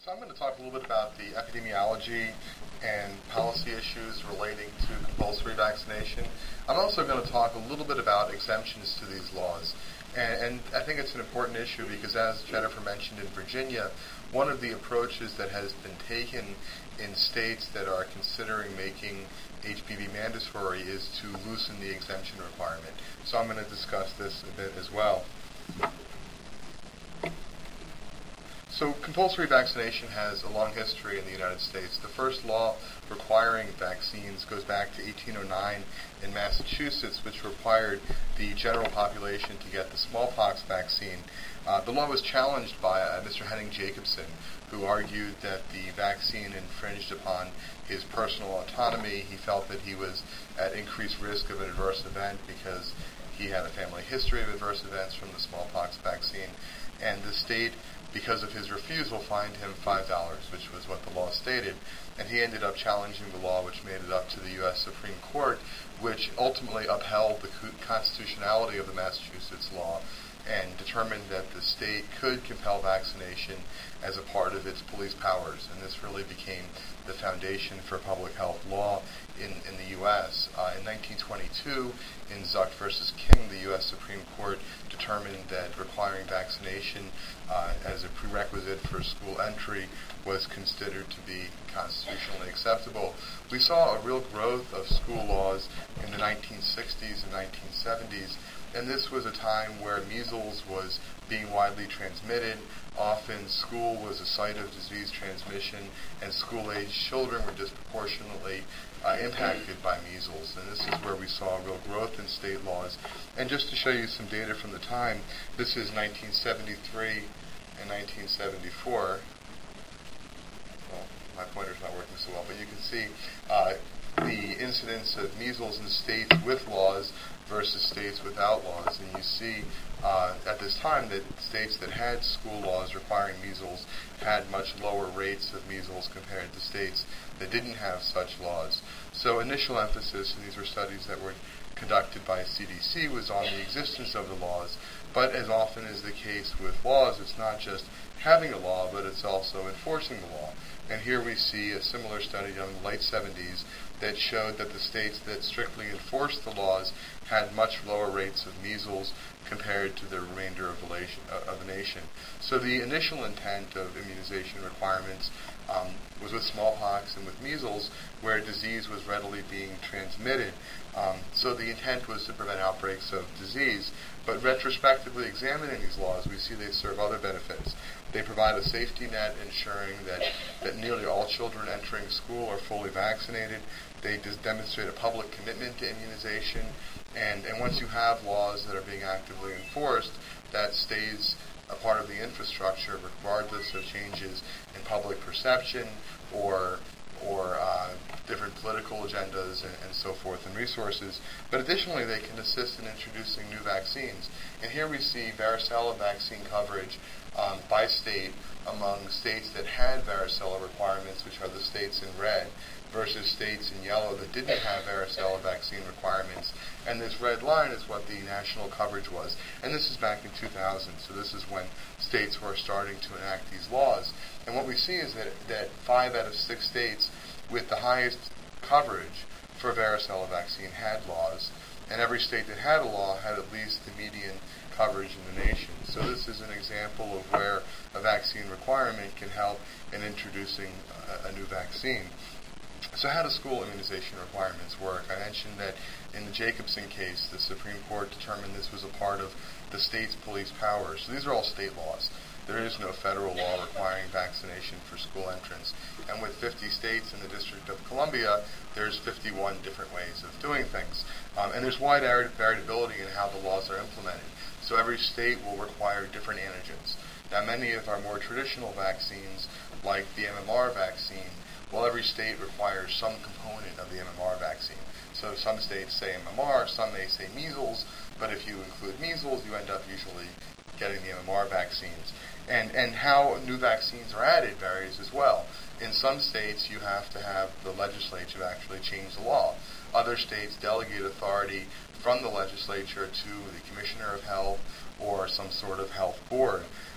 So I'm going to talk a little bit about the epidemiology and policy issues relating to compulsory vaccination. I'm also going to talk a little bit about exemptions to these laws. And I think it's an important issue because, as Jennifer mentioned, in Virginia, one of the approaches that has been taken in states that are considering making HPV mandatory is to loosen the exemption requirement. So I'm going to discuss this a bit as well. So compulsory vaccination has a long history in the United States. The first law requiring vaccines goes back to 1809 in Massachusetts, which required the general population to get the smallpox vaccine. The law was challenged by Mr. Henning Jacobson, who argued that the vaccine infringed upon his personal autonomy. He felt that he was at increased risk of an adverse event because he had a family history of adverse events from the smallpox vaccine, and the state, because of his refusal, fined him $5, which was what the law stated. And he ended up challenging the law, which made it up to the U.S. Supreme Court, which ultimately upheld the constitutionality of the Massachusetts law and determined that the state could compel vaccination as a part of its police powers. And this really became the foundation for public health law in the U.S. In 1922, in Zuck versus King, the U.S. Supreme Court determined that requiring vaccination as a prerequisite for school entry was considered to be constitutionally acceptable. We saw a real growth of school laws in the 1960s and 1970s, and this was a time where measles was being widely transmitted. Often school was a site of disease transmission, and school-age children were disproportionately impacted by measles. And this is where we saw real growth in state laws. And just to show you some data from the time, this is 1973 and 1974. Well, my pointer's not working so well, but you can see the incidence of measles in states with laws versus states without laws. And you see at this time that states that had school laws requiring measles had much lower rates of measles compared to states that didn't have such laws. So initial emphasis, and these were studies that were conducted by CDC, was on the existence of the laws. But as often is the case with laws, it's not just having a law, but it's also enforcing the law. And here we see a similar study done in the late 70s that showed that the states that strictly enforced the laws had much lower rates of measles compared to the remainder of the nation. So the initial intent of immunization requirements was with smallpox and with measles, where disease was readily being transmitted. So the intent was to prevent outbreaks of disease. But retrospectively examining these laws, we see they serve other benefits. They provide a safety net ensuring that nearly all children entering school are fully vaccinated. They demonstrate a public commitment to immunization. And once you have laws that are being actively enforced, that stays a part of the infrastructure regardless of changes in public perception or different political agendas and so forth and resources. But additionally, they can assist in introducing new vaccines. And here we see varicella vaccine coverage by state among states that had varicella requirements, which are the states in red, versus states in yellow that didn't have varicella vaccine requirements. And this red line is what the national coverage was. And this is back in 2000, so this is when states were starting to enact these laws. And what we see is that 5 out of 6 states with the highest coverage for varicella vaccine had laws, and every state that had a law had at least the median coverage in the nation. So this is an example of where a vaccine requirement can help in introducing a new vaccine. So how do school immunization requirements work? I mentioned that in the Jacobson case, the Supreme Court determined this was a part of the state's police powers. So these are all state laws. There is no federal law requiring vaccination for school entrance. And with 50 states in the District of Columbia, there's 51 different ways of doing things. And there's wide variability in how the laws are implemented. So every state will require different antigens. Now, many of our more traditional vaccines, like the MMR vaccine, well, every state requires some component of the MMR vaccine. So some states say MMR, some may say measles, but if you include measles, you end up usually getting the MMR vaccines. And how new vaccines are added varies as well. In some states, you have to have the legislature actually change the law. Other states delegate authority from the legislature to the Commissioner of Health or some sort of health board.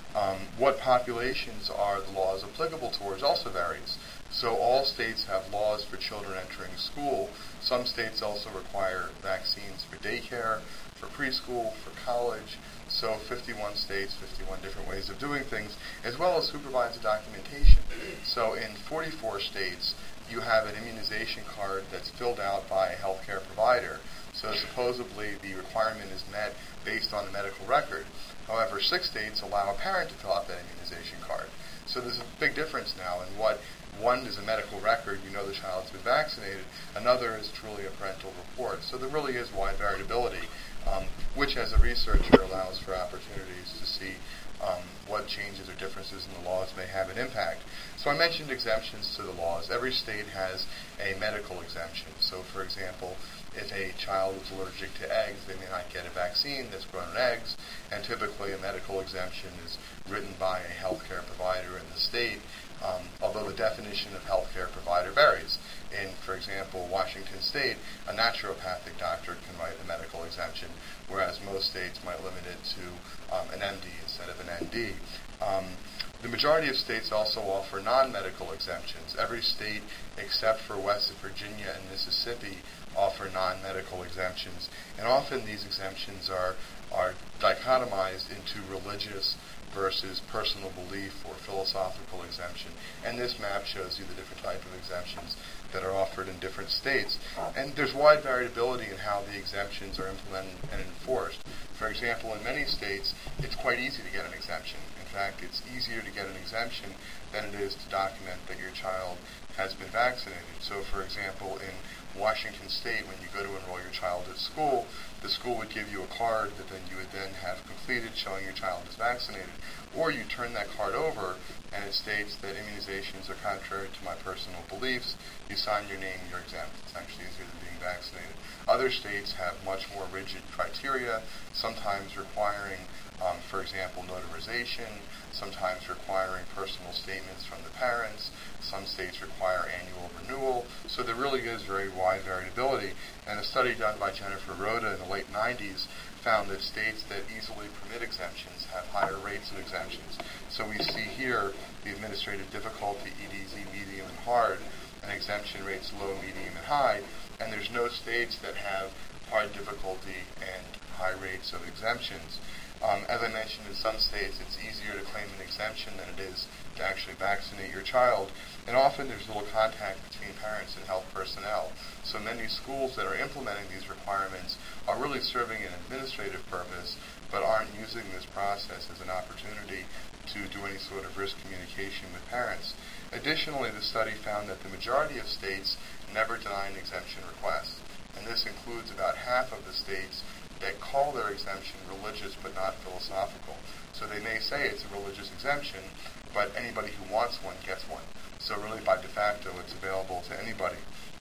What populations are the laws applicable towards also varies. So all states have laws for children entering school. Some states also require vaccines for daycare, for preschool, for college. So 51 states, 51 different ways of doing things, as well as who provides the documentation. So in 44 states, you have an immunization card that's filled out by a healthcare provider. So supposedly the requirement is met based on the medical record. However, 6 states allow a parent to fill out that immunization card. So there's a big difference now in what one is a medical record, you know the child's been vaccinated. Another is truly a parental report. So there really is wide variability, which as a researcher allows for opportunities to see what changes or differences in the laws may have an impact. So I mentioned exemptions to the laws. Every state has a medical exemption. So for example, if a child is allergic to eggs, they may not get a vaccine that's grown in eggs, and typically a medical exemption is written by a healthcare provider in the state, although the definition of healthcare provider varies. In, for example, Washington State, a naturopathic doctor can write a medical exemption, whereas most states might limit it to an MD instead of an ND. The majority of states also offer non-medical exemptions. Every state except for West Virginia and Mississippi offer non-medical exemptions, and often these exemptions are dichotomized into religious versus personal belief or philosophical exemption. And this map shows you the different type of exemptions that are offered in different states. And there's wide variability in how the exemptions are implemented and enforced. For example, in many states, it's quite easy to get an exemption. In fact, it's easier to get an exemption than it is to document that your child has been vaccinated. So, for example, in Washington State, when you go to enroll your child at school, the school would give you a card that then you would then have completed showing your child is vaccinated. Or you turn that card over and it states that immunizations are contrary to my personal beliefs. You sign your name, you're exempt. It's actually easier than being vaccinated. Other states have much more rigid criteria, sometimes requiring, for example, notarization, sometimes requiring personal statements from the parents. Some states require annual renewal. So there really is very wide variability. And a study done by Jennifer Rhoda in the late 90s found that states that easily permit exemptions have higher rates of exemptions. So we see here the administrative difficulty, EDZ, medium, and hard, and exemption rates low, medium, and high. And there's no states that have hard difficulty and high rates of exemptions. As I mentioned, in some states it's easier to claim an exemption than it is to actually vaccinate your child. And often there's little contact between parents and health personnel. So many schools that are implementing these requirements are really serving an administrative purpose, but aren't using this process as an opportunity to do any sort of risk communication with parents. Additionally, the study found that the majority of states never deny an exemption request. And this includes about half of the states that call their exemption religious but not philosophical. So they may say it's a religious exemption, but anybody who wants one gets one. So really by de facto it's available to anybody.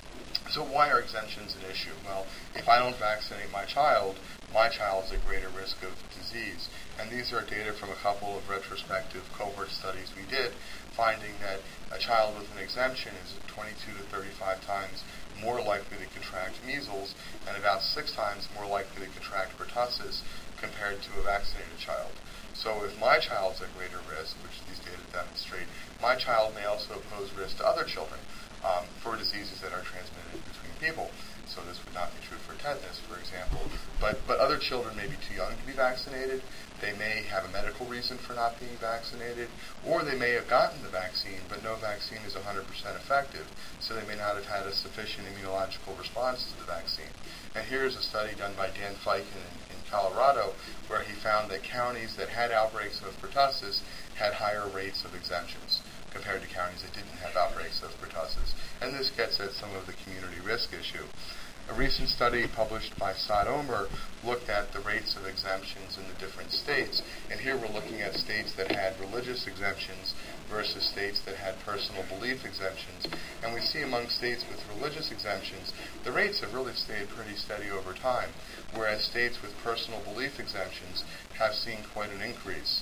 So why are exemptions an issue? Well, if I don't vaccinate my child is at greater risk of disease. And these are data from a couple of retrospective cohort studies we did, finding that a child with an exemption is 22 to 35 times more likely to contract measles and about 6 times more likely to contract pertussis compared to a vaccinated child. So if my child's at greater risk, which these data demonstrate, my child may also pose risk to other children for diseases that are transmitted between people. So this would not be true for tetanus, for example. But other children may be too young to be vaccinated. They may have a medical reason for not being vaccinated, or they may have gotten the vaccine, but no vaccine is 100% effective, so they may not have had a sufficient immunological response to the vaccine. And here's a study done by Dan Feiken in Colorado, where he found that counties that had outbreaks of pertussis had higher rates of exemptions compared to counties that didn't have outbreaks of pertussis. And this gets at some of the community risk issue. A recent study published by Saad Omer looked at the rates of exemptions in the different states, and here we're looking at states that had religious exemptions versus states that had personal belief exemptions. And we see among states with religious exemptions, the rates have really stayed pretty steady over time, whereas states with personal belief exemptions have seen quite an increase.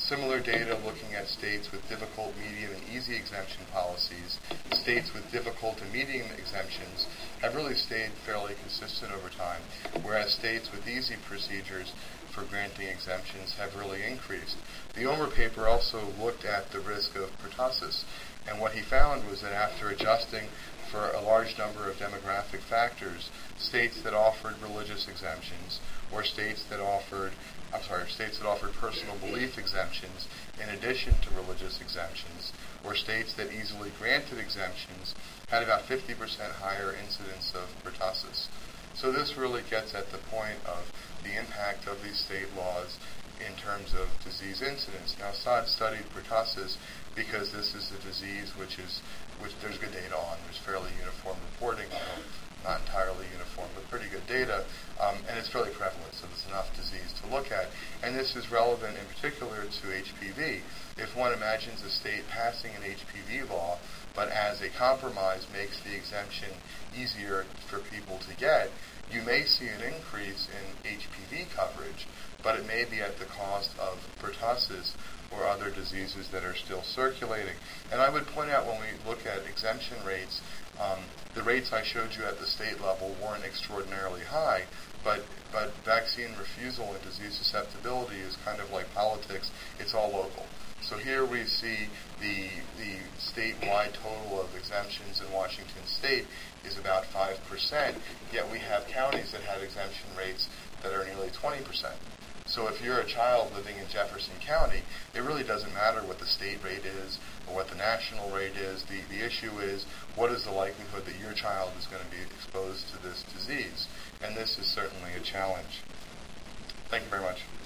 Similar data looking at states with difficult, medium, and easy exemption policies. States with difficult and medium exemptions have really stayed fairly consistent over time, whereas states with easy procedures for granting exemptions have really increased. The Ulmer paper also looked at the risk of pertussis, and what he found was that after adjusting for a large number of demographic factors, states that offered religious exemptions, or states that offered personal belief exemptions in addition to religious exemptions, or states that easily granted exemptions, had about 50% higher incidence of pertussis. So this really gets at the point of the impact of these state laws in terms of disease incidence. Now, Saad studied pertussis because this is a disease which there's good data on. There's fairly uniform reporting, not entirely uniform, but pretty good data, and it's fairly prevalent, so there's enough disease to look at. And this is relevant in particular to HPV. If one imagines a state passing an HPV law, but as a compromise makes the exemption easier for people to get, you may see an increase in HPV coverage, but it may be at the cost of pertussis or other diseases that are still circulating. And I would point out when we look at exemption rates, the rates I showed you at the state level weren't extraordinarily high, but vaccine refusal and disease susceptibility is kind of like politics. It's all local. So here we see the statewide total of exemptions in Washington State is about 5%, yet we have counties that have exemption rates that are nearly 20%. So if you're a child living in Jefferson County, it really doesn't matter what the state rate is or what the national rate is. The issue is, what is the likelihood that your child is going to be exposed to this disease? And this is certainly a challenge. Thank you very much.